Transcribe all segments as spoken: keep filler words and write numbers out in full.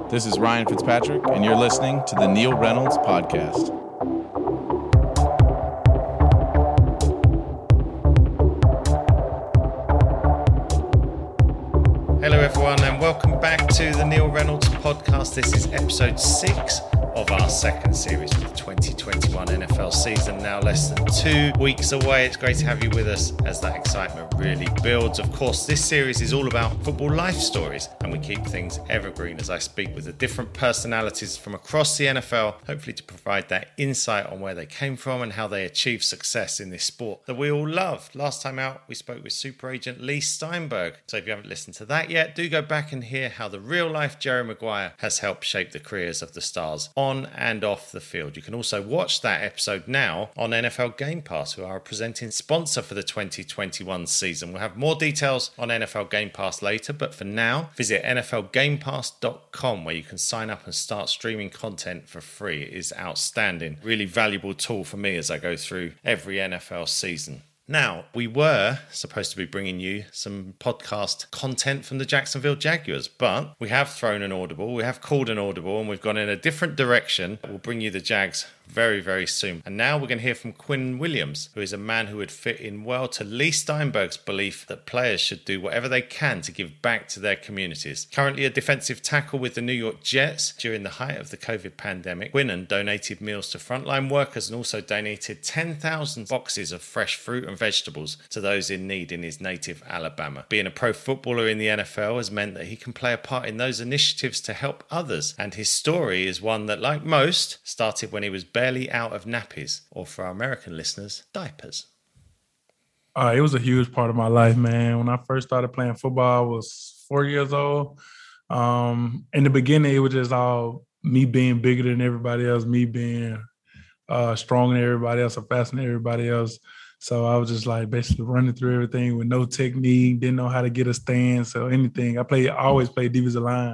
This is Ryan Fitzpatrick, and you're listening to the Neil Reynolds Podcast. Hello, everyone, and welcome back to the Neil Reynolds Podcast. This is episode six of our second series for the twenty twenty-one N F L season. Now less than two weeks away. It's great to have you with us as that excitement really builds. Of course, this series is all about football life stories, and we keep things evergreen as I speak with the different personalities from across the N F L, hopefully to provide that insight on where they came from and how they achieved success in this sport that we all love. Last time out, we spoke with super agent Leigh Steinberg. So if you haven't listened to that yet, do go back and hear how the real-life Jerry Maguire has helped shape the careers of the stars on and off the field. You can also watch that episode now on N F L Game Pass, who are a presenting sponsor for the twenty twenty-one season. We'll have more details on N F L Game Pass later, but for now, visit N F L game pass dot com where you can sign up and start streaming content for free. It is outstanding. Really valuable tool for me as I go through every N F L season. Now, we were supposed to be bringing you some podcast content from the Jacksonville Jaguars, but we have thrown an audible, we have called an audible, and we've gone in a different direction. We'll bring you the Jags very, very soon. And now we're going to hear from Quinnen Williams, who is a man who would fit in well to Leigh Steinberg's belief that players should do whatever they can to give back to their communities. Currently a defensive tackle with the New York Jets, during the height of the COVID pandemic, Quinnen donated meals to frontline workers and also donated ten thousand boxes of fresh fruit and vegetables to those in need in his native Alabama. Being a pro footballer in the N F L has meant that he can play a part in those initiatives to help others. And his story is one that, like most, started when he was barely out of nappies, or for our American listeners, diapers. Uh, it was a huge part of my life, man. When I first started playing football, I was four years old. Um, in the beginning, it was just all me being bigger than everybody else, me being uh, stronger than everybody else or faster than everybody else. So I was just like basically running through everything with no technique, didn't know how to get a stance or anything. I played, I always played defensive line.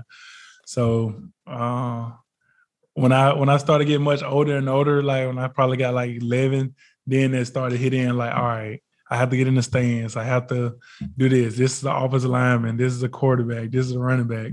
So uh, when I when I started getting much older and older, like when I probably got like eleven, then it started hitting like, all right, I have to get in the stance. I have to do this. This is the offensive lineman. This is a quarterback. This is a running back.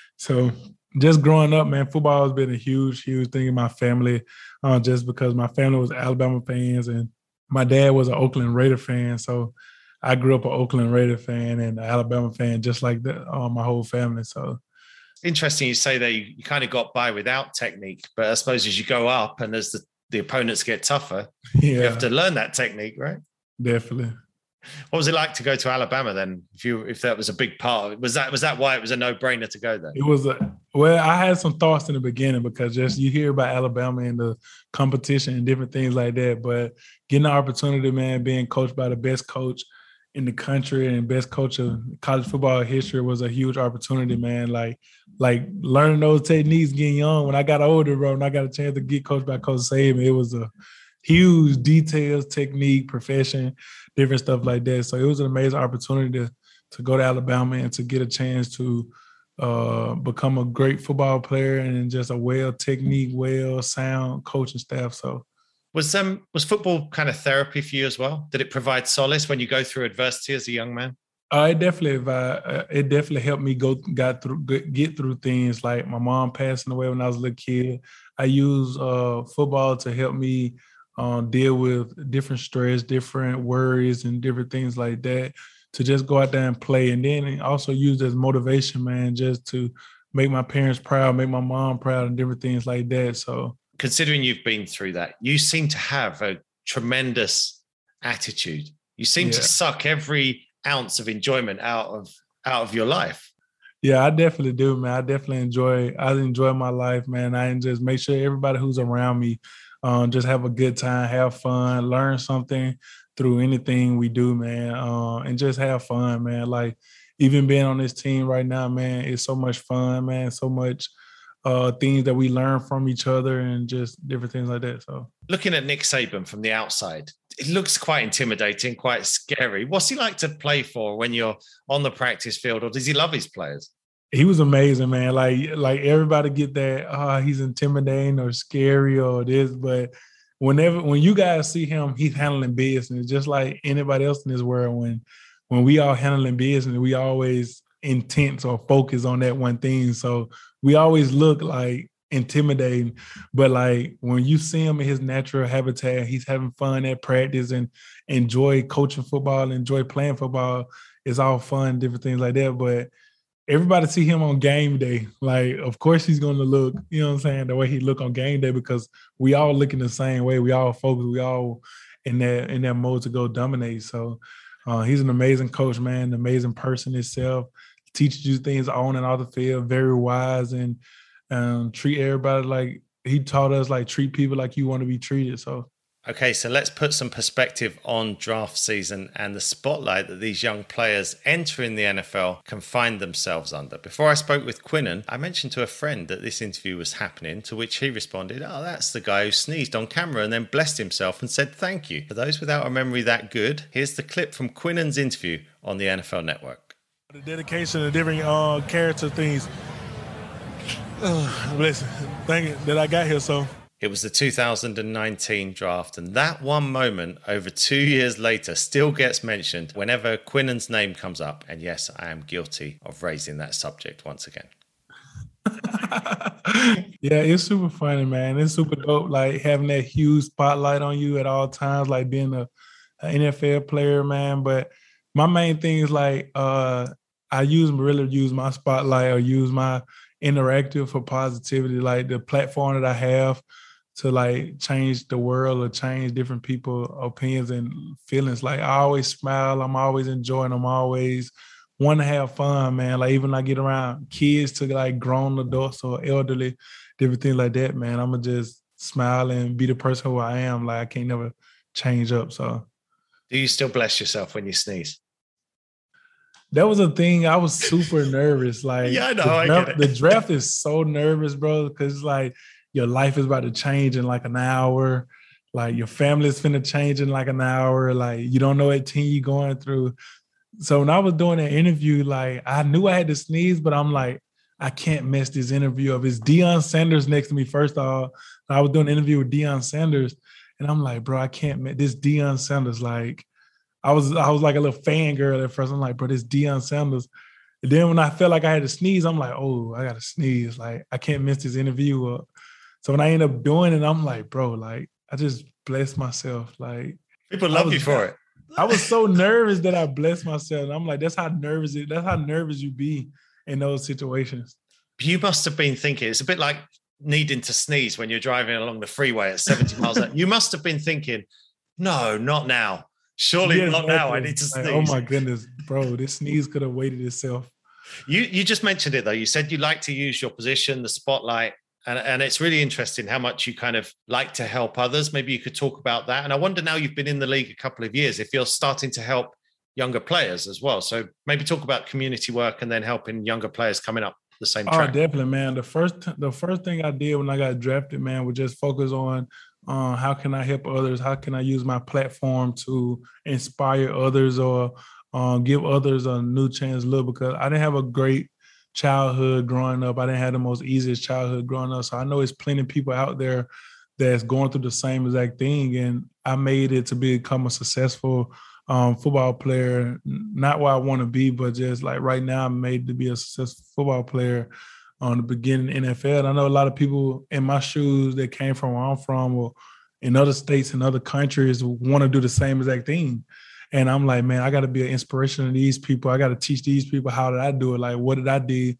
So just growing up, man, football has been a huge, huge thing in my family, uh, just because my family was Alabama fans and my dad was an Oakland Raider fan. So I grew up an Oakland Raider fan and an Alabama fan, just like that, uh, my whole family. So interesting you say that you, you kind of got by without technique, but I suppose as you go up and as the, the opponents get tougher, yeah. you have to learn that technique, right? Definitely. What was it like to go to Alabama then? If you if that was a big part of it, was that was that why it was a no-brainer to go there? It was a well, I had some thoughts in the beginning because just you hear about Alabama and the competition and different things like that, but getting the opportunity, man, being coached by the best coach in the country and best coach of college football history was a huge opportunity, man. Like, like learning those techniques getting young. When I got older, bro, and I got a chance to get coached by Coach Saban, it was a huge details, technique, profession, different stuff like that. So it was an amazing opportunity to, to go to Alabama and to get a chance to uh, become a great football player and just a well technique, well sound coaching staff. So was um was football kind of therapy for you as well? Did it provide solace when you go through adversity as a young man? Uh, it definitely uh, it definitely helped me go got through get through things like my mom passing away when I was a little kid. I used uh, football to help me Uh, deal with different stress, different worries, and different things like that to just go out there and play. And then also use as motivation, man, just to make my parents proud, make my mom proud, and different things like that. So considering you've been through that, you seem to have a tremendous attitude. You seem yeah. to suck every ounce of enjoyment out of out of your life. Yeah, I definitely do, man. I definitely enjoy, I enjoy my life, man. I just make sure everybody who's around me Um, just have a good time, have fun, learn something through anything we do, man, uh, and just have fun, man. Like even being on this team right now, man, it's so much fun, man, so much uh, things that we learn from each other and just different things like that. So looking at Nick Saban from the outside, it looks quite intimidating, quite scary. What's he like to play for when you're on the practice field, or does he love his players? He was amazing, man. Like, like everybody get that, oh, he's intimidating or scary or this, but whenever, when you guys see him, he's handling business just like anybody else in this world. When, when we all handling business, we always intense or focused on that one thing. So we always look like intimidating, but like when you see him in his natural habitat, he's having fun at practice and enjoy coaching football, enjoy playing football. It's all fun, different things like that. But everybody see him on game day. Like, of course he's going to look, you know what I'm saying, the way he look on game day, because we all look in the same way. We all focus. We all in that in that mode to go dominate. So uh, he's an amazing coach, man, an amazing person himself. Teaches you things on and off the field, very wise, and um, treat everybody like he taught us, like treat people like you want to be treated. So. Okay, so let's put some perspective on draft season and the spotlight that these young players entering the N F L can find themselves under. Before I spoke with Quinnen, I mentioned to a friend that this interview was happening, to which he responded, oh, that's the guy who sneezed on camera and then blessed himself and said thank you. For those without a memory that good, here's the clip from Quinnen's interview on the N F L Network. The dedication of different uh, character things. Uh, listen, thank you that I got here, so. It was the two thousand nineteen draft, and that one moment over two years later still gets mentioned whenever Quinnen's name comes up. And yes, I am guilty of raising that subject once again. Yeah, it's super funny, man. It's super dope, like having that huge spotlight on you at all times, like being a, a N F L player, man. But my main thing is like uh, I use really use my spotlight or use my interactive for positivity, like the platform that I have to like change the world or change different people's opinions and feelings. Like I always smile. I'm always enjoying. I'm always want to have fun, man. Like even when I get around kids to like grown adults or elderly, different things like that, man, I'm going to just smile and be the person who I am. Like I can't never change up. So. Do you still bless yourself when you sneeze? That was a thing. I was super nervous. Like, yeah, I know. The I draft, get it. The draft is so nervous, bro, because like your life is about to change in like an hour. Like your family is finna change in like an hour. Like you don't know what team you're going through. So when I was doing that interview, like I knew I had to sneeze, but I'm like, I can't mess this interview up. It's Deion Sanders next to me. First of all, I was doing an interview with Deion Sanders, and I'm like, bro, I can't mess this Deion Sanders. Like, I was I was like a little fangirl at first. I'm like, bro, this Deion Sanders. And then when I felt like I had to sneeze, I'm like, oh, I got to sneeze. Like, I can't miss this interview up. So when I end up doing it, I'm like, bro, like, I just blessed myself. Like, people love was, you for it. I was so nervous that I blessed myself. And I'm like, that's how nervous it, that's how nervous you be in those situations. You must have been thinking, it's a bit like needing to sneeze when you're driving along the freeway at seventy miles an hour. You must have been thinking, no, not now. Surely yeah, not exactly. now. I need to sneeze. Like, oh my goodness, bro, this sneeze could have waited itself. You you just mentioned it though. You said you like to use your position, the spotlight, and, and it's really interesting how much you kind of like to help others. Maybe you could talk about that. And I wonder, now you've been in the league a couple of years, if you're starting to help younger players as well. So maybe talk about community work and then helping younger players coming up the same track. Oh, definitely, man. The first the first thing I did when I got drafted, man, was just focus on uh, how can I help others? How can I use my platform to inspire others or uh, give others a new chance to live? Because I didn't have a great childhood growing up. I didn't have the most easiest childhood growing up. So I know it's plenty of people out there that's going through the same exact thing. And I made it to become a successful um, football player, not where I want to be, but just like right now I'm made to be a successful football player on the beginning N F L. And I know a lot of people in my shoes that came from where I'm from or in other states and other countries want to do the same exact thing. And I'm like, man, I got to be an inspiration to these people. I got to teach these people how did I do it? Like, what did I do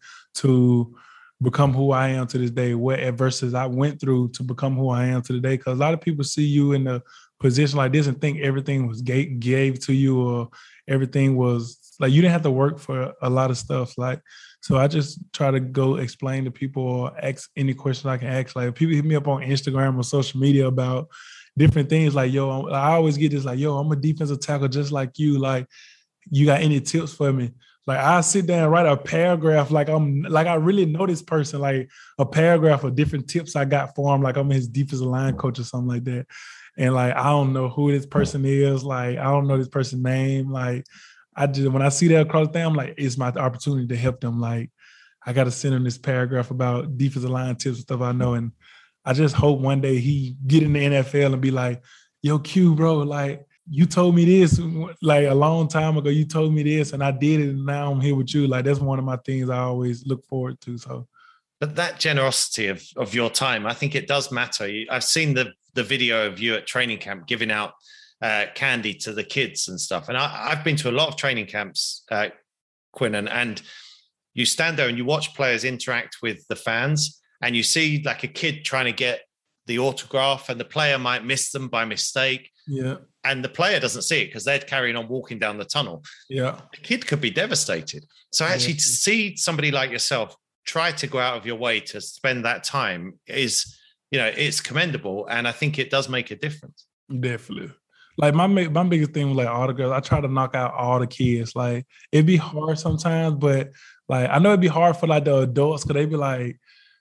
to become who I am to this day? What adversities I went through to become who I am to today? Because a lot of people see you in a position like this and think everything was gave, gave to you or everything was like you didn't have to work for a lot of stuff. Like, so I just try to go explain to people or ask any question I can ask. Like, people hit me up on Instagram or social media about different things like, yo, I always get this like, yo, I'm a defensive tackle just like you. Like, you got any tips for me? Like, I sit down and write a paragraph like I'm like I really know this person, like a paragraph of different tips I got for him, like I'm his defensive line coach or something like that. And like, I don't know who this person is. Like, I don't know this person's name. Like, I just, when I see that across the thing, I'm like, it's my opportunity to help them. Like, I got to send him this paragraph about defensive line tips and stuff I know. And I just hope one day he get in the N F L and be like, yo, Q, bro, like, you told me this like a long time ago. You told me this, and I did it, and now I'm here with you. Like that's one of my things I always look forward to. So, but that generosity of of your time, I think it does matter. I've seen the the video of you at training camp giving out uh, candy to the kids and stuff, and I, I've been to a lot of training camps, uh, Quinnen, and you stand there and you watch players interact with the fans, and you see like a kid trying to get the autograph, and the player might miss them by mistake. Yeah. And the player doesn't see it because they're carrying on walking down the tunnel. Yeah. The kid could be devastated. So actually yeah. to see somebody like yourself try to go out of your way to spend that time is, you know, it's commendable. And I think it does make a difference. Definitely. Like my my biggest thing was like autographs. I try to knock out all the kids. Like it'd be hard sometimes, but like I know it'd be hard for like the adults because they'd be like,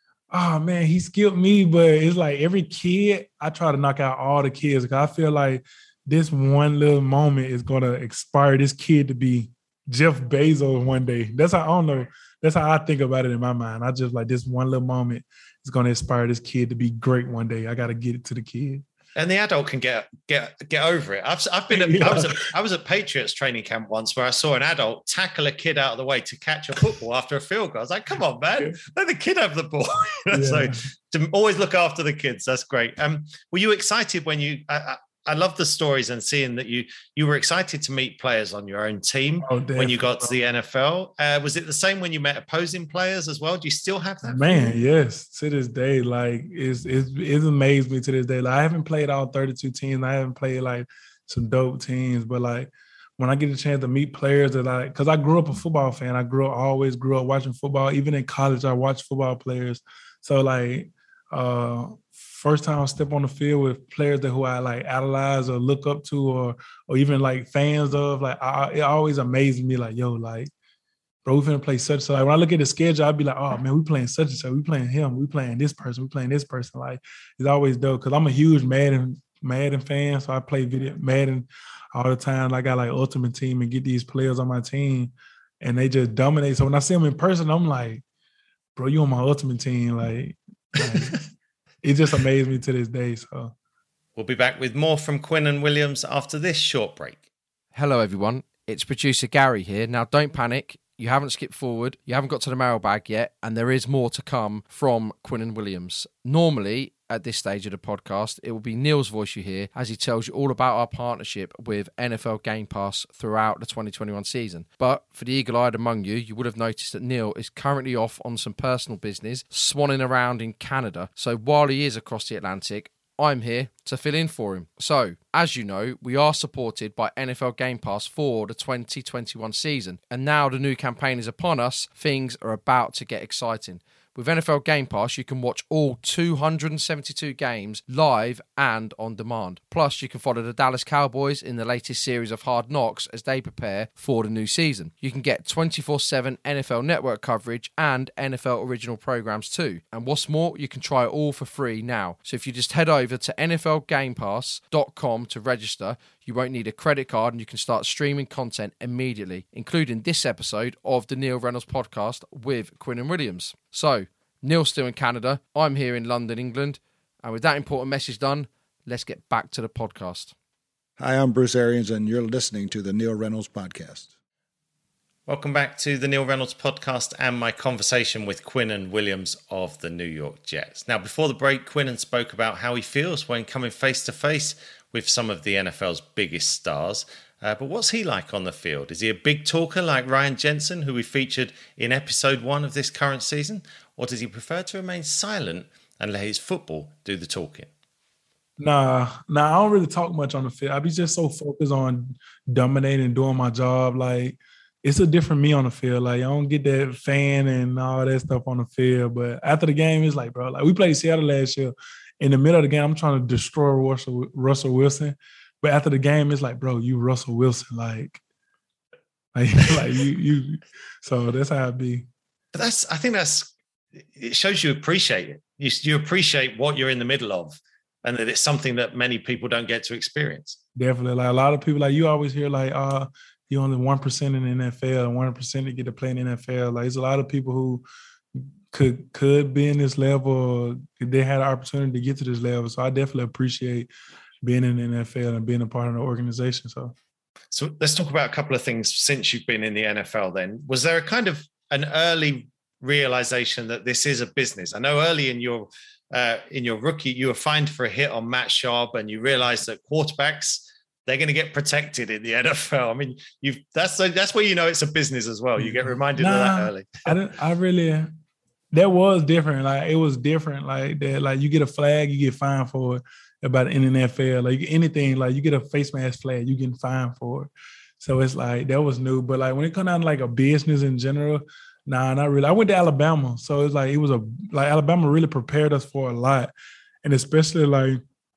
oh man, he skipped me. But it's like every kid, I try to knock out all the kids because I feel like this one little moment is going to inspire this kid to be Jeff Bezos one day. That's how, I don't know. That's how I think about it in my mind. I just like this one little moment is going to inspire this kid to be great one day. I got to get it to the kid. And the adult can get get get over it. I've I've been at, yeah. I was at, I was at Patriots training camp once where I saw an adult tackle a kid out of the way to catch a football after a field goal. I was like, come on, man, yeah. let the kid have the ball. yeah. So to always look after the kids, that's great. Um, were you excited when you? I, I love the stories and seeing that you you were excited to meet players on your own team oh, when you got to the N F L. Uh, was it the same when you met opposing players as well? Do you still have that? Man, feeling? Yes. To this day, like it's it's it's amazed me to this day. Like I haven't played all thirty-two teams. I haven't played like some dope teams, but like when I get a chance to meet players that I, because I grew up a football fan. I grew up always grew up watching football. Even in college, I watched football players. So like. uh First time I step on the field with players that who I like idolize or look up to or or even like fans of, like I, it always amazes me like, yo, like, bro, we finna play such and such. Like when I look at the schedule, I'd be like, oh man, we playing such and such. We playing him. We playing this person. We playing this person. Like it's always dope because I'm a huge Madden Madden fan, so I play video Madden all the time. I got like Ultimate Team and get these players on my team, and they just dominate. So when I see them in person, I'm like, bro, you on my Ultimate Team, like. like It just amazed me to this day. So we'll be back with more from Quinnen Williams after this short break. Hello, everyone. It's producer Gary here. Now, don't panic. You haven't skipped forward. You haven't got to the mailbag yet. And there is more to come from Quinnen Williams. Normally, at this stage of the podcast, it will be Neil's voice you hear as he tells you all about our partnership with N F L Game Pass throughout the twenty twenty-one season. But for the eagle-eyed among you, you would have noticed that Neil is currently off on some personal business, swanning around in Canada. So while he is across the Atlantic, I'm here to fill in for him. So, as you know, we are supported by N F L Game Pass for the twenty twenty-one season. And now the new campaign is upon us, things are about to get exciting. With N F L Game Pass, you can watch all two hundred seventy-two games live and on demand. Plus, you can follow the Dallas Cowboys in the latest series of Hard Knocks as they prepare for the new season. You can get twenty-four seven N F L Network coverage and N F L original programs too. And what's more, you can try it all for free now. So if you just head over to N F L Game Pass dot com to register, you won't need a credit card and you can start streaming content immediately, including this episode of the Neil Reynolds podcast with Quinnen Williams. So, Neil's still in Canada, I'm here in London, England, and with that important message done, let's get back to the podcast. Hi, I'm Bruce Arians, and you're listening to the Neil Reynolds podcast. Welcome back to the Neil Reynolds podcast and my conversation with Quinnen Williams of the New York Jets. Now, before the break, Quinnen spoke about how he feels when coming face-to-face with some of the N F L's biggest stars. Uh, but what's he like on the field? Is he a big talker like Ryan Jensen, who we featured in episode one of this current season? Or does he prefer to remain silent and let his football do the talking? Nah, nah, I don't really talk much on the field. I be just so focused on dominating and doing my job. Like, it's a different me on the field. Like, I don't get that fan and all that stuff on the field. But after the game, it's like, bro, like we played Seattle last year. In the middle of the game, I'm trying to destroy Russell, Russell Wilson. But after the game, it's like, bro, you Russell Wilson. Like, like, like you, you. So that's how it be. But that's, I think that's, it shows you appreciate it. You, you appreciate what you're in the middle of and that it's something that many people don't get to experience. Definitely. Like a lot of people, like you always hear like, uh, you're only one percent in the N F L and one percent to get to play in the N F L. Like, there's a lot of people who could could be in this level. They had an opportunity to get to this level. So I definitely appreciate being in the N F L and being a part of the organization. So, so let's talk about a couple of things since you've been in the N F L then. Was there a kind of an early realization that this is a business? I know early in your uh, in your rookie, you were fined for a hit on Matt Schaub, and you realized that quarterbacks, they're going to get protected in the N F L. I mean, you've that's that's where you know it's a business as well. You get reminded nah, of that early. I didn't. I really. That was different. Like it was different. Like that. Like you get a flag, you get fined for it. About in the N F L, like anything, like you get a face mask flag, you get fined for it. So it's like that was new. But like when it comes down to like a business in general, nah, not really. I went to Alabama, so it's like it was a like Alabama really prepared us for a lot, and especially like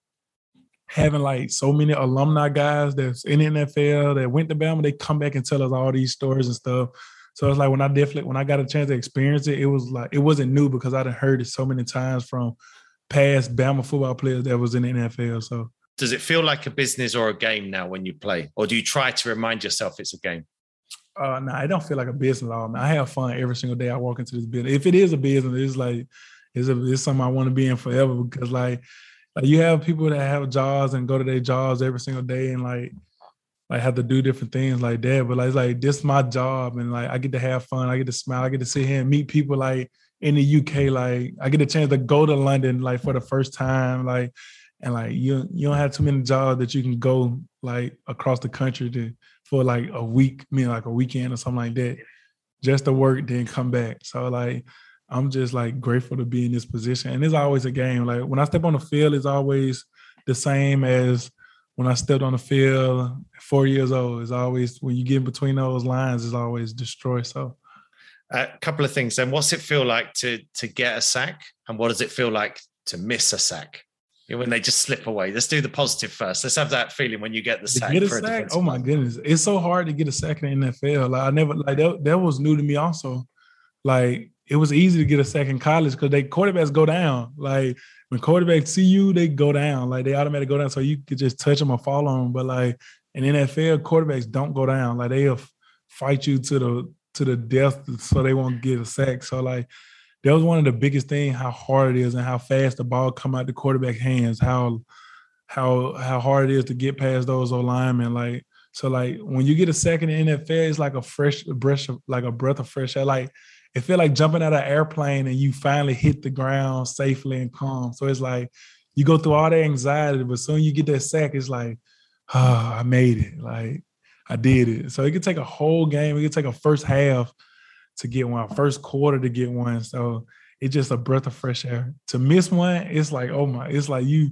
having like so many alumni guys that's in the N F L that went to Bama, they come back and tell us all these stories and stuff. So it's like when I definitely when I got a chance to experience it, it was like it wasn't new because I'd heard it so many times from past Bama football players that was in the N F L. So does it feel like a business or a game now when you play, or do you try to remind yourself it's a game? Uh, no, nah, I don't feel like a business at all, man. I have fun every single day I walk into this business. If it is a business, it's like it's, a, it's something I want to be in forever because like, like you have people that have jobs and go to their jobs every single day and like like have to do different things like that. But like it's like this is my job and like I get to have fun. I get to smile. I get to sit here and meet people like in the U K. Like I get a chance to go to London like for the first time. Like and like you you don't have too many jobs that you can go like across the country to for like a week, I mean like a weekend or something like that, just to work then come back. So like I'm just like grateful to be in this position. And it's always a game. Like when I step on the field, it's always the same as when I stepped on the field at four years old. It's always when you get in between those lines, it's always destroy. So a couple of things then. What's it feel like to to get a sack? And what does it feel like to miss a sack? When they just slip away. Let's do the positive first. Let's have that feeling when you get the sack. Get a for sack? A oh my goodness. It's so hard to get a sack in the N F L. Like I never like that, that was new to me also. Like it was easy to get a sack in college because they quarterbacks go down. Like when quarterbacks see you, they go down. Like they automatically go down. So you could just touch them or fall on them. But like in N F L, quarterbacks don't go down. Like they'll fight you to the to the death so they won't get a sack. So like that was one of the biggest things, how hard it is and how fast the ball come out the quarterback hands, how how how hard it is to get past those O-linemen. Like so like when you get a sack in the N F L, it's like a fresh breath of, like a breath of fresh air. Like it feel like jumping out of an airplane and you finally hit the ground safely and calm. So it's like you go through all that anxiety, but soon you get that sack, it's like, oh, I made it. Like I did it. So it could take a whole game. It could take a first half to get one, first quarter to get one. So it's just a breath of fresh air. To miss one, it's like, oh my, it's like you,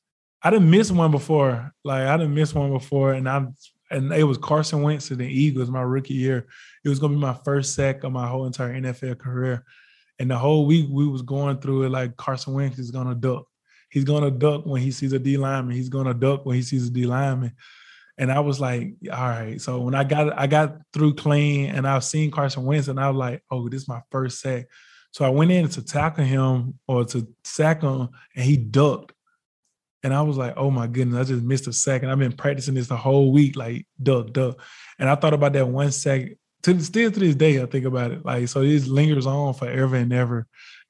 I didn't miss one before. Like I didn't miss one before. And I, and it was Carson Wentz to the Eagles my rookie year. It was going to be my first sack of my whole entire N F L career. And the whole week we was going through it like Carson Wentz is going to duck. He's going to duck when he sees a D lineman. He's going to duck when he sees a D lineman. And I was like, all right. So when I got I got through clean and I've seen Carson Wentz and I was like, oh, this is my first sack. So I went in to tackle him or to sack him and he ducked. And I was like, oh my goodness, I just missed a sack. And I've been practicing this the whole week, like duck, duck. And I thought about that one sack. To, still to this day, I think about it. Like, so it lingers on forever and ever.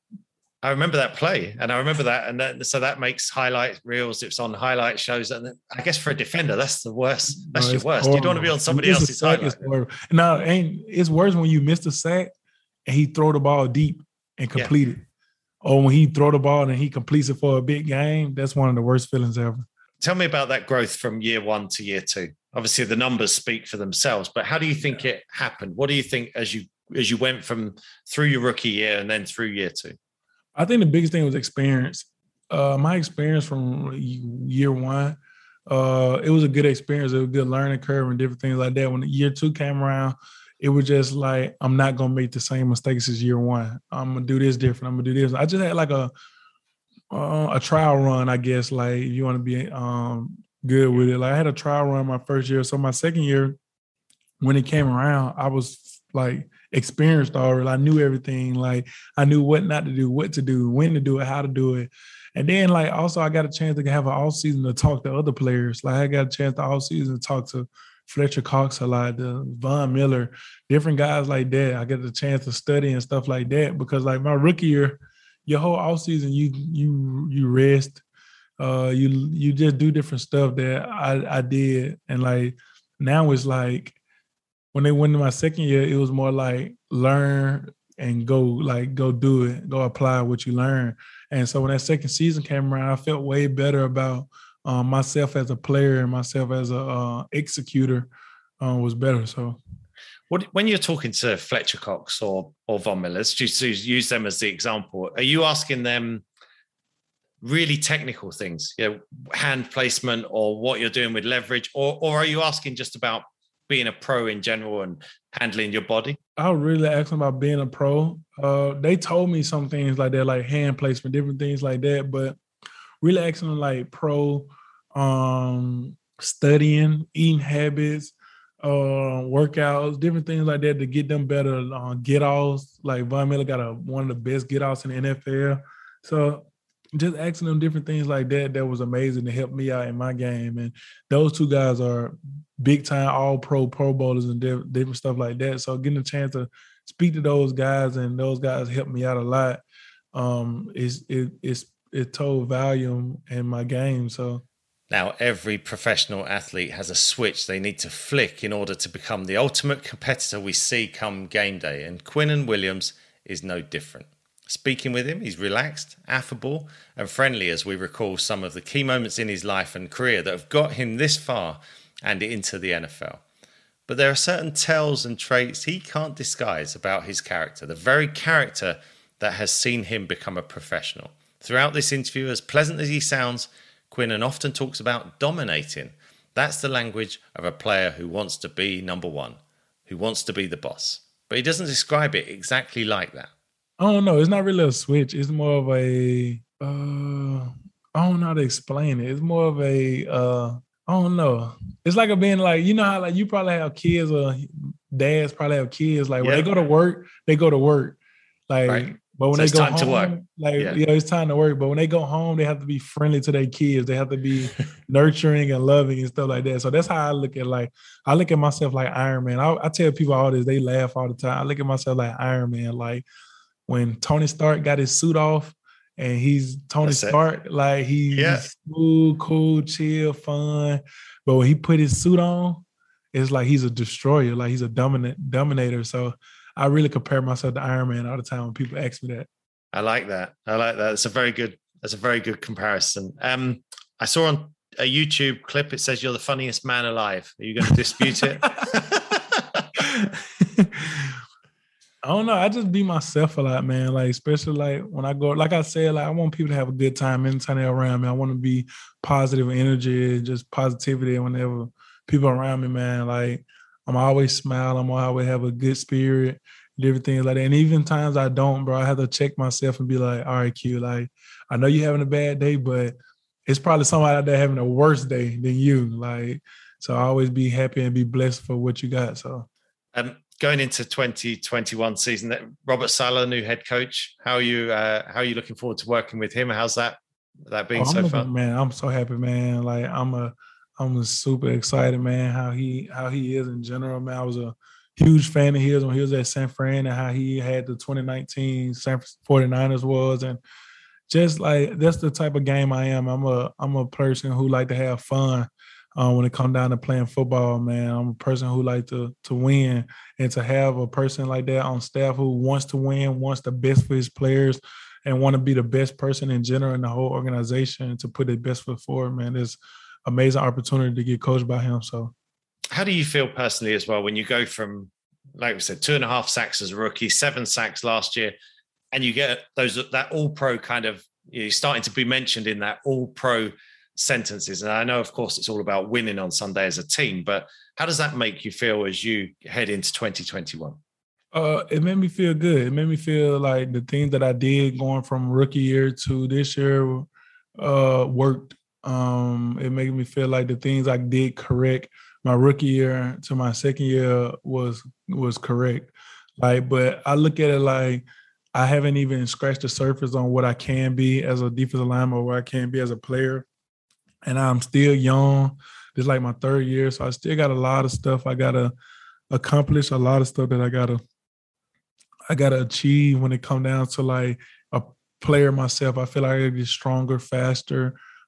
I remember that play, and I remember that, and that, so that makes highlight reels. It's on highlight shows, and I guess for a defender, that's the worst. That's no, your worst. Horrible. You don't want to be on somebody else's highlight. No, ain't it's worse when you miss the sack and he throw the ball deep and complete yeah. it, or when he throw the ball and he completes it for a big game. That's one of the worst feelings ever. Tell me about that growth from year one to year two. Obviously, the numbers speak for themselves, but how do you think yeah. it happened? What do you think as you as you went from through your rookie year and then through year two? I think the biggest thing was experience. Uh, my experience from year one, uh, it was a good experience. It was a good learning curve and different things like that. When year two came around, it was just like, I'm not going to make the same mistakes as year one. I'm going to do this different. I'm going to do this. I just had like a uh, a trial run, I guess, like if you want to be um, good with it. Like I had a trial run my first year. So my second year, when it came around, I was like experienced already. I knew everything. Like I knew what not to do, what to do, when to do it, how to do it. And then like also I got a chance to have an off season to talk to other players. Like I got a chance to off season to talk to Fletcher Cox a lot, to Von Miller, different guys like that. I get the chance to study and stuff like that because like my rookie year, your whole off season, you you you rest, Uh, you you just do different stuff that I, I did. And like now it's like when they went to my second year, it was more like learn and go like go do it, go apply what you learn. And so when that second season came around, I felt way better about um, myself as a player and myself as a uh, executor uh, was better. So. What, when you're talking to Fletcher Cox or or Von Miller, let's just use them as the example. Are you asking them really technical things, you know, hand placement or what you're doing with leverage, or or are you asking just about being a pro in general and handling your body? I was really asking about being a pro. Uh, they told me some things like that, like hand placement, different things like that, but really asking them like pro, um, studying, eating habits, uh, workouts, different things like that to get them better uh, get-offs. Like Von Miller got a, one of the best get-offs in the N F L. So just asking them different things like that, that was amazing to help me out in my game. And those two guys are big-time all-pro, pro bowlers and diff- different stuff like that. So getting a chance to speak to those guys and those guys helped me out a lot. Um, it's, it, it's, it told volume in my game. So now every professional athlete has a switch they need to flick in order to become the ultimate competitor we see come game day. And Quinnen Williams is no different. Speaking with him, he's relaxed, affable, and friendly as we recall some of the key moments in his life and career that have got him this far and into the N F L. But there are certain tells and traits he can't disguise about his character, the very character that has seen him become a professional. Throughout this interview, as pleasant as he sounds, Quinnen often talks about dominating. That's the language of a player who wants to be number one, who wants to be the boss. But he doesn't describe it exactly like that. I don't know. It's not really a switch. It's more of a, uh, I don't know how to explain it. It's more of a, uh, I don't know. It's like a being like, you know how like you probably have kids or dads probably have kids. Like when yeah. they go to work, they go to work. Like, right. but when so they it's go time home, to work. like, yeah. yeah, it's time to work. But when they go home, they have to be friendly to their kids. They have to be nurturing and loving and stuff like that. So that's how I look at like, I look at myself like Iron Man. I, I tell people all this, they laugh all the time. I look at myself like Iron Man. Like when Tony Stark got his suit off and he's Tony that's Stark, it. like he's yeah. smooth, cool, chill, fun. But when he put his suit on, it's like he's a destroyer, like he's a dominant dominator. So I really compare myself to Iron Man all the time when people ask me that. I like that. I like that. It's a very good, that's a very good comparison. Um, I saw on a YouTube clip, it says you're the funniest man alive. Are you going to dispute it? I don't know. I just be myself a lot, man. Like, especially like when I go, like I said, like I want people to have a good time anytime they're around me. I want to be positive energy, just positivity whenever people around me, man. Like I'm always smile. I'm always have a good spirit, different things like that. And even times I don't, bro, I have to check myself and be like, all right, Q, like I know you're having a bad day, but it's probably somebody out there having a worse day than you. Like, so I always be happy and be blessed for what you got. So, um, going into twenty twenty-one season, that Robert Saleh, new head coach, how are you? Uh, how are you looking forward to working with him? How's that that been oh, so looking, far? Man, I'm so happy, man. Like I'm a, I'm a super excited, man. How he how he is in general, man. I was a huge fan of his when he was at San Fran and how he had the twenty nineteen San forty-niners was, and just like that's the type of game I am. I'm a I'm a person who like to have fun. Uh, when it comes down to playing football, man, I'm a person who like to to win, and to have a person like that on staff who wants to win, wants the best for his players, and want to be the best person in general in the whole organization to put their best foot forward, man, it's amazing opportunity to get coached by him. So, how do you feel personally as well when you go from, like we said, two and a half sacks as a rookie, seven sacks last year, and you get those that all pro kind of, you're starting to be mentioned in that all pro sentences. And I know, of course, it's all about winning on Sunday as a team, but how does that make you feel as you head into twenty twenty-one? Uh, it made me feel good. It made me feel like the things that I did going from rookie year to this year uh, worked. Um, it made me feel like the things I did correct my rookie year to my second year was was correct. Like, but I look at it like I haven't even scratched the surface on what I can be as a defensive lineman or what I can be as a player. And I'm still young. This is like my third year, so I still got a lot of stuff I gotta accomplish, a lot of stuff that I gotta I gotta achieve when it comes down to like a player myself. I feel like I gotta get stronger, faster,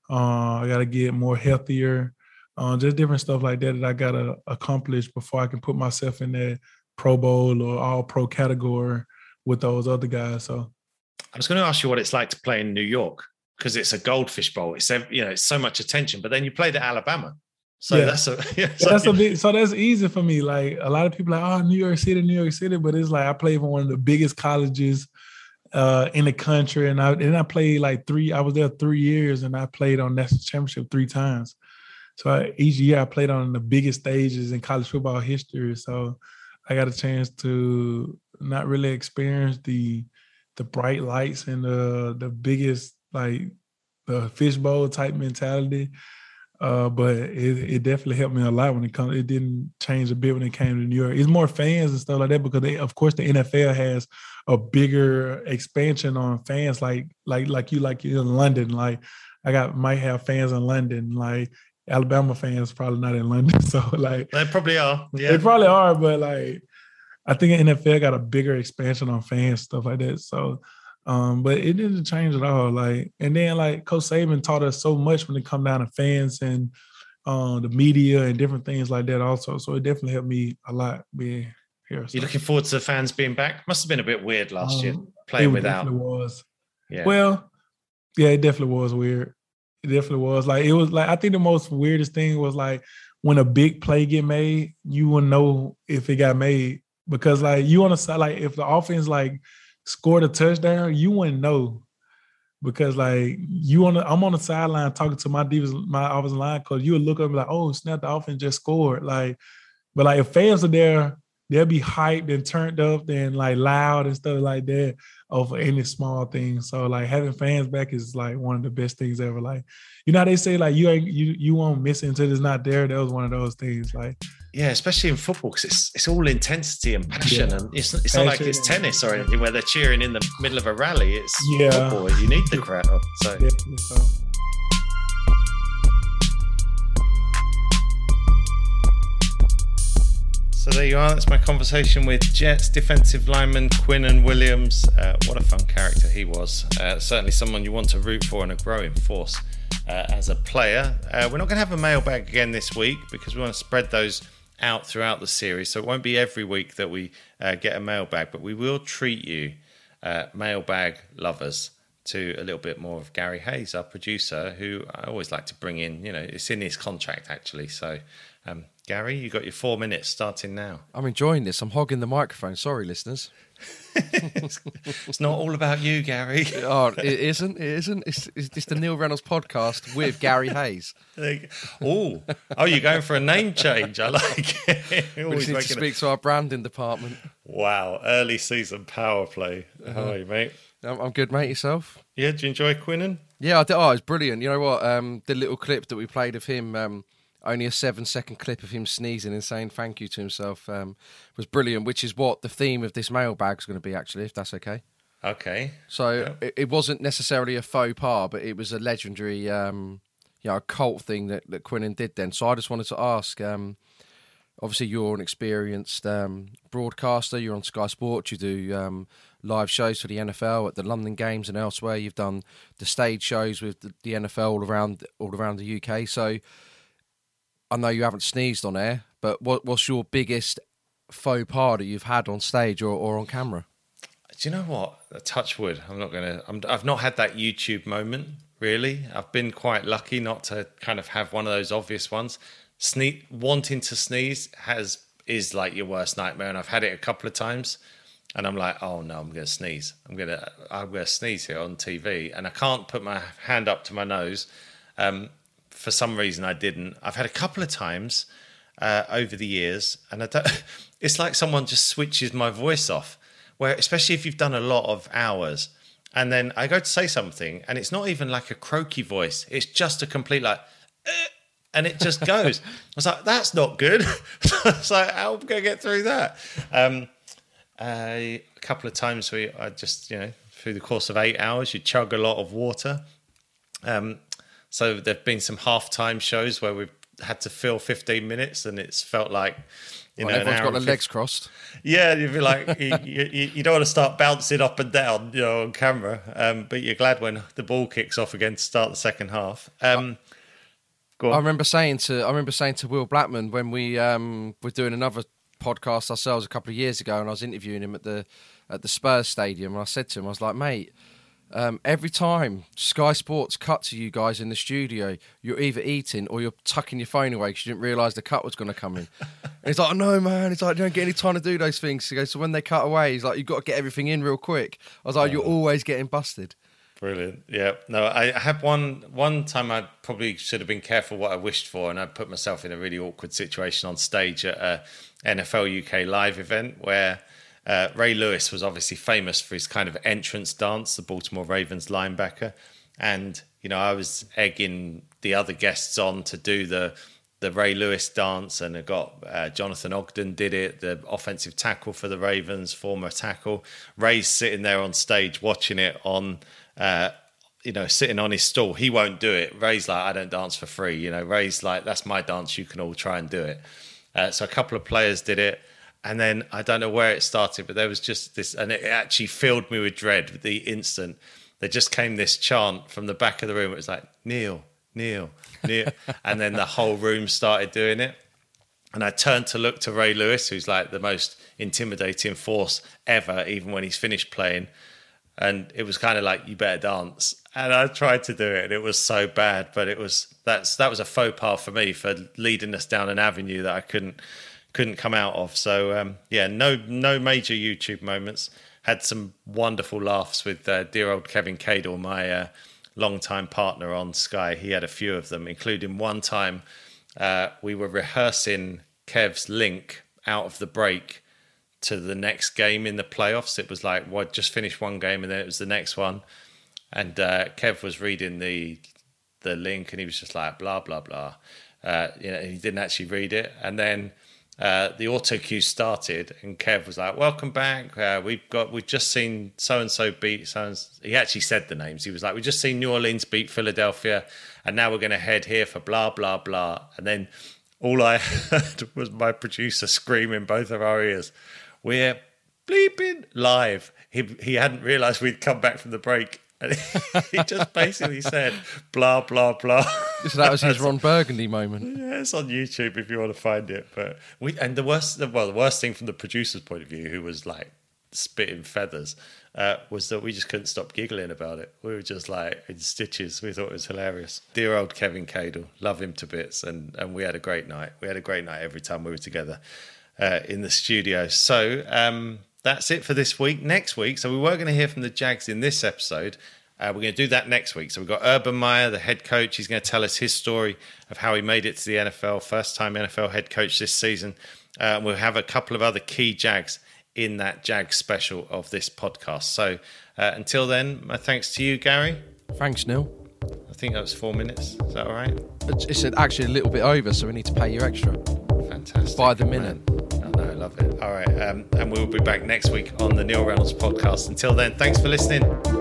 Uh, I got to get more healthier. Uh, just different stuff like that that I got to accomplish before I can put myself in that Pro Bowl or all pro category with those other guys. So I was going to ask you what it's like to play in New York, because it's a Goldfish Bowl. It's, you know, it's so much attention, but then you played at Alabama. So yeah. that's a, yeah, so that's a bit, so that's easy for me. Like a lot of people are like, oh, New York City, New York City, but it's like I played for one of the biggest colleges uh, in the country, and I and I played like three. I was there three years, and I played on national championship three times. So I, each year I played on the biggest stages in college football history. So I got a chance to not really experience the the bright lights and the the biggest, like the fishbowl type mentality. Uh, but it, it definitely helped me a lot when it comes. It didn't change a bit when it came to New York. It's more fans and stuff like that because, they, of course, the N F L has a bigger expansion on fans. Like like like you like you in London. Like I got might have fans in London. Like Alabama fans probably not in London. So like they probably are. Yeah, they probably are. But like I think the N F L got a bigger expansion on fans, stuff like that. So. Um, but it didn't change at all. Like, and then like Coach Saban taught us so much when it come down to fans and uh, the media and different things like that also. So it definitely helped me a lot being here. So. You're looking forward to the fans being back? Must have been a bit weird last um, year playing it without. It definitely was. Yeah. Well, yeah, it definitely was weird. It definitely was. Like, it was like, I think the most weirdest thing was like when a big play get made, you wouldn't know if it got made because like you on the side, like if the offense like scored a touchdown, you wouldn't know because like you on the, I'm on the sideline talking to my defense, my offensive line coach. You would look up and be like, oh snap, the offense just scored. Like, but like if fans are there, they'll be hyped and turned up and like loud and stuff like that over any small thing. So like having fans back is like one of the best things ever. Like, you know how they say like you ain't you you won't miss it until it's not there. That was one of those things. Like. Yeah, especially in football because it's it's all intensity and passion, yeah. and it's it's passion. Not like it's tennis or anything where they're cheering in the middle of a rally. It's yeah. football. You need the crowd. So. Definitely so. So there you are. That's my conversation with Jets defensive lineman Quinnen Williams. Uh, what a fun character he was. Uh, certainly someone you want to root for and a growing force uh, as a player. Uh, we're not going to have a mailbag again this week because we want to spread those out throughout the series, so it won't be every week that we uh, get a mailbag, but we will treat you uh, mailbag lovers to a little bit more of Gary Hayes, our producer, who I always like to bring in. You know, it's in his contract actually. So um, Gary, you got your four minutes starting now. I'm enjoying this. I'm hogging the microphone. Sorry, listeners. It's not all about you, Gary. Oh, it isn't. It isn't. It's, it's the Neil Reynolds podcast with Gary Hayes. Oh, oh, you're going for a name change. I like it. We just need to speak a... to our branding department. Wow, early season power play. Uh-huh. How are you, mate? I'm, I'm good, mate. Yourself? Yeah. Do you enjoy Quinnen? Yeah, I did. Oh, it's brilliant. You know what? Um, the little clip that we played of him. Um, Only a seven-second clip of him sneezing and saying thank you to himself um, was brilliant, which is what the theme of this mailbag is going to be, actually, if that's okay. Okay. So yeah. it, it wasn't necessarily a faux pas, but it was a legendary, um, you know, cult thing that, that Quinnen did then. So I just wanted to ask, um, obviously you're an experienced um, broadcaster, you're on Sky Sports, you do um, live shows for the N F L at the London Games and elsewhere. You've done the stage shows with the, the N F L all around all around the U K. So I know you haven't sneezed on air, but what, what's your biggest faux pas that you've had on stage or, or on camera? Do you know what? A touch wood. I'm not going to... I've not had that YouTube moment, really. I've been quite lucky not to kind of have one of those obvious ones. Sne- wanting to sneeze has is like your worst nightmare, and I've had it a couple of times, and I'm like, oh no, I'm going to sneeze. I'm going to I'm going to sneeze here on T V, and I can't put my hand up to my nose. Um For some reason, I didn't. I've had a couple of times uh, over the years, and I don't, it's like someone just switches my voice off. Where, especially if you've done a lot of hours, and then I go to say something, and it's not even like a croaky voice. It's just a complete like, eh, and it just goes. I was like, that's not good. It's like, how am I going to get through that? Um, uh, a couple of times we, I just, you know, through the course of eight hours, you chug a lot of water. Um, So there have been some halftime shows where we've had to fill fifteen minutes, and it's felt like You well, know, everyone's got their fifty legs crossed. Yeah, you'd be like, you, you, you don't want to start bouncing up and down, you know, on camera. Um, but you're glad when the ball kicks off again to start the second half. Um, go on. I remember saying to I remember saying to Will Blackman when we um, were doing another podcast ourselves a couple of years ago, and I was interviewing him at the at the Spurs stadium, and I said to him, I was like, mate, um, every time Sky Sports cut to you guys in the studio, you're either eating or you're tucking your phone away because you didn't realise the cut was going to come in. And he's like, no, man. He's like, you don't get any time to do those things. He goes, so when they cut away, he's like, you've got to get everything in real quick. I was like, you're always getting busted. Brilliant. Yeah. No, I had one one time I probably should have been careful what I wished for, and I put myself in a really awkward situation on stage at a N F L U K live event where uh, Ray Lewis was obviously famous for his kind of entrance dance, the Baltimore Ravens linebacker. And, you know, I was egging the other guests on to do the the Ray Lewis dance, and I got uh, Jonathan Ogden did it, the offensive tackle for the Ravens, former tackle. Ray's sitting there on stage watching it on... Uh, you know, sitting on his stool. He won't do it. Ray's like, I don't dance for free. You know, Ray's like, that's my dance. You can all try and do it. Uh, so a couple of players did it. And then I don't know where it started, but there was just this, and it actually filled me with dread the instant. There just came this chant from the back of the room. It was like, kneel, kneel, kneel. And then the whole room started doing it. And I turned to look to Ray Lewis, who's like the most intimidating force ever, even when he's finished playing. And it was kind of like, you better dance. And I tried to do it, and it was so bad. But it was that's that was a faux pas for me for leading us down an avenue that I couldn't couldn't come out of. So um, yeah, no no major YouTube moments. Had some wonderful laughs with uh, dear old Kevin Cadle, my uh, longtime partner on Sky. He had a few of them, including one time uh, we were rehearsing Kev's link out of the break to the next game in the playoffs. It was like, well, just finished one game and then it was the next one. And uh, Kev was reading the the link and he was just like, blah, blah, blah. Uh, you know, he didn't actually read it. And then uh, the auto cue started and Kev was like, welcome back. Uh, we've got, we've just seen so-and-so beat so and so. He actually said the names. He was like, we've just seen New Orleans beat Philadelphia and now we're going to head here for blah, blah, blah. And then all I heard was my producer scream in both of our ears, we're bleeping live. He he hadn't realised we'd come back from the break. And he just basically said, blah, blah, blah. So that was his Ron Burgundy moment. Yeah, it's on YouTube if you want to find it. But we and the worst, well, the worst thing from the producer's point of view, who was like spitting feathers, uh, was that we just couldn't stop giggling about it. We were just like in stitches. We thought it was hilarious. Dear old Kevin Cadle, love him to bits. And, and we had a great night. We had a great night every time we were together. Uh, in the studio. So um, that's it for this week. Next week, so we were going to hear from the Jags in this episode. Uh, we're going to do that next week. So we've got Urban Meyer, the head coach. He's going to tell us his story of how he made it to the N F L, first time N F L head coach this season. Uh, and we'll have a couple of other key Jags in that Jags special of this podcast. So uh, until then, my thanks to you, Gary. Thanks, Neil. I think that was four minutes. Is that all right? It's actually a little bit over, so we need to pay you extra. Fantastic. By the minute. I know, I love it. All right. Um, and we'll be back next week on the Neil Reynolds podcast. Until then, thanks for listening.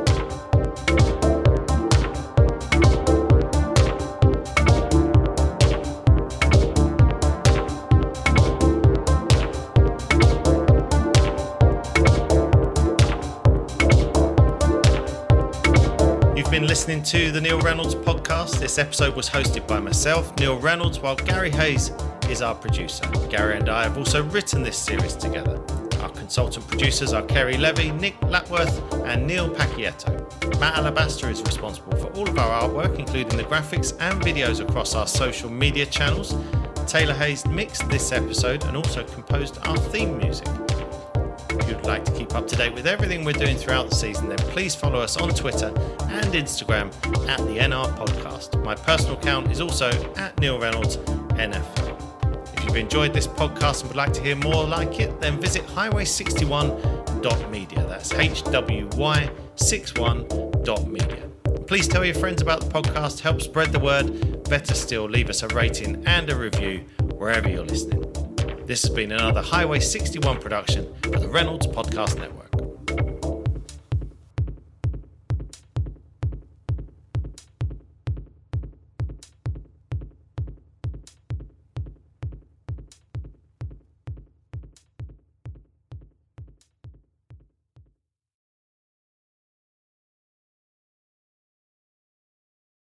You've been listening to the Neil Reynolds podcast. This episode was hosted by myself, Neil Reynolds, while Gary Hayes is our producer. Gary and I have also written this series together. Our consultant producers are Kerry Levy, Nick Lapworth and Neil Pacchietto. Matt Alabaster is responsible for all of our artwork, including the graphics and videos across our social media channels. Taylor Hayes mixed this episode and also composed our theme music. If you'd like to keep up to date with everything we're doing throughout the season, then please follow us on Twitter and Instagram at the N R Podcast. My personal account is also at Neil Reynolds N F L. If you've enjoyed this podcast and would like to hear more like it, then visit highway sixty-one dot media. That's H W Y sixty-one dot media. Please tell your friends about the podcast, help spread the word. Better still, leave us a rating and a review wherever you're listening. This has been another Highway sixty-one production for the Reynolds Podcast Network.